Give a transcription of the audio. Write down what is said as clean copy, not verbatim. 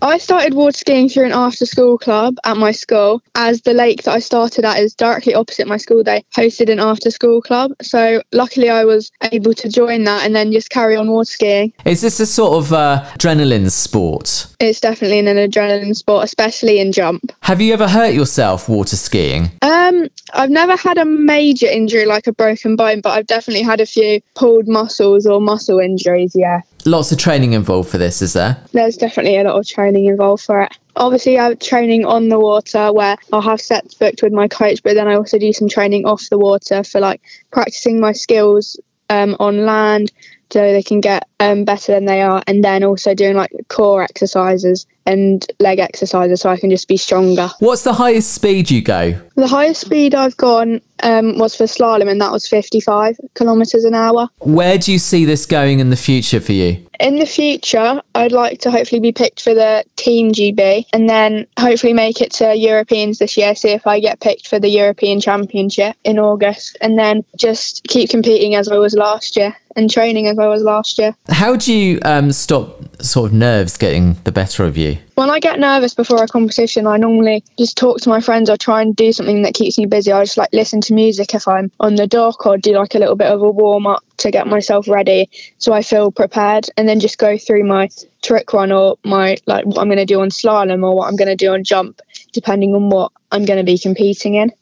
I started water skiing through an after-school club at my school, as the lake that I started at is directly opposite my school. They hosted an after-school club, so luckily I was able to join that and then just carry on water skiing. Is this a sort of adrenaline sport? It's definitely an adrenaline sport, especially in jump. Have you ever hurt yourself water skiing? I've never had a major injury like a broken bone, but I've definitely had a few pulled muscles or muscle injuries, yeah. Lots of training involved for this, is there? There's definitely a lot of training involved for it. Obviously, I have training on the water where I'll have sets booked with my coach, but then I also do some training off the water for like practicing my skills on land so they can get better than they are, and then also doing like core exercises and leg exercises so I can just be stronger. What's the highest speed you go? The highest speed I've gone was for slalom, and that was 55 kilometres an hour. Where do you see this going in the future for you? In the future, I'd like to hopefully be picked for the Team GB and then hopefully make it to Europeans this year, see if I get picked for the European Championship in August, and then just keep competing as I was last year and training as I was last year. How do you stop sort of nerves getting the better of you? When I get nervous before a competition, I normally just talk to my friends or try and do something that keeps me busy. I just like listen to music if I'm on the dock, or do like a little bit of a warm up to get myself ready so I feel prepared, and then just go through my trick run or my like what I'm going to do on slalom or what I'm going to do on jump, depending on what I'm going to be competing in.